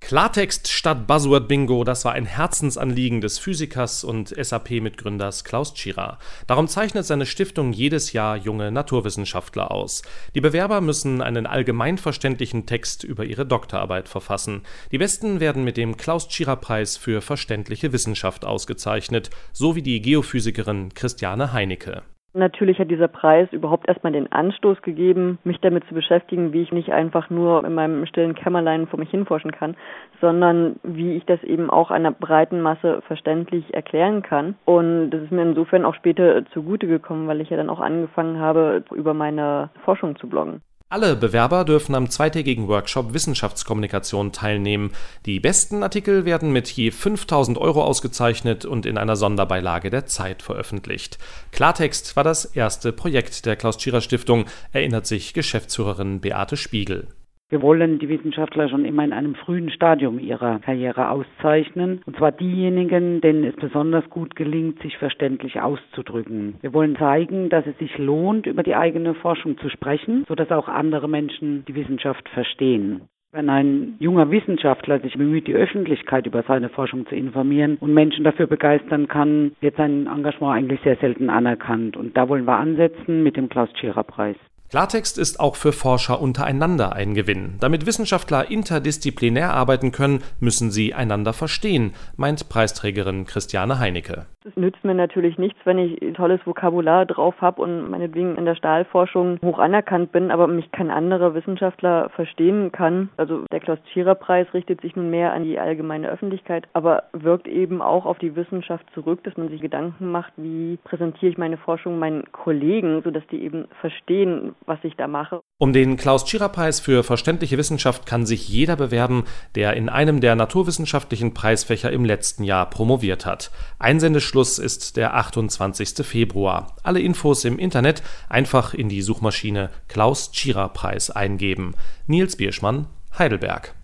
Klartext statt Buzzword-Bingo, das war ein Herzensanliegen des Physikers und SAP-Mitgründers Klaus Tschira. Darum zeichnet seine Stiftung jedes Jahr junge Naturwissenschaftler aus. Die Bewerber müssen einen allgemeinverständlichen Text über ihre Doktorarbeit verfassen. Die Besten werden mit dem Klaus-Tschira-Preis für verständliche Wissenschaft ausgezeichnet, so wie die Geophysikerin Christiane Heinecke. Natürlich hat dieser Preis überhaupt erstmal den Anstoß gegeben, mich damit zu beschäftigen, wie ich nicht einfach nur in meinem stillen Kämmerlein vor mich hinforschen kann, sondern wie ich das eben auch einer breiten Masse verständlich erklären kann. Und das ist mir insofern auch später zugute gekommen, weil ich ja dann auch angefangen habe, über meine Forschung zu bloggen. Alle Bewerber dürfen am zweitägigen Workshop Wissenschaftskommunikation teilnehmen. Die besten Artikel werden mit je 5.000 € ausgezeichnet und in einer Sonderbeilage der Zeit veröffentlicht. Klartext war das erste Projekt der Klaus-Tschira-Stiftung, erinnert sich Geschäftsführerin Beate Spiegel. Wir wollen die Wissenschaftler schon immer in einem frühen Stadium ihrer Karriere auszeichnen. Und zwar diejenigen, denen es besonders gut gelingt, sich verständlich auszudrücken. Wir wollen zeigen, dass es sich lohnt, über die eigene Forschung zu sprechen, sodass auch andere Menschen die Wissenschaft verstehen. Wenn ein junger Wissenschaftler sich bemüht, die Öffentlichkeit über seine Forschung zu informieren und Menschen dafür begeistern kann, wird sein Engagement eigentlich sehr selten anerkannt. Und da wollen wir ansetzen mit dem Klaus-Tschira-Preis. Klartext ist auch für Forscher untereinander ein Gewinn. Damit Wissenschaftler interdisziplinär arbeiten können, müssen sie einander verstehen, meint Preisträgerin Christiane Heinecke. Es nützt mir natürlich nichts, wenn ich tolles Vokabular drauf habe und meinetwegen in der Stahlforschung hoch anerkannt bin, aber mich kein anderer Wissenschaftler verstehen kann. Also der Klaus-Tschira-Preis richtet sich nun mehr an die allgemeine Öffentlichkeit, aber wirkt eben auch auf die Wissenschaft zurück, dass man sich Gedanken macht, wie präsentiere ich meine Forschung meinen Kollegen, sodass die eben verstehen, was ich da mache. Um den Klaus-Tschira-Preis für verständliche Wissenschaft kann sich jeder bewerben, der in einem der naturwissenschaftlichen Preisfächer im letzten Jahr promoviert hat. Einsendeschluss ist der 28. Februar. Alle Infos im Internet einfach in die Suchmaschine Klaus-Tschira-Preis eingeben. Nils Bierschmann, Heidelberg.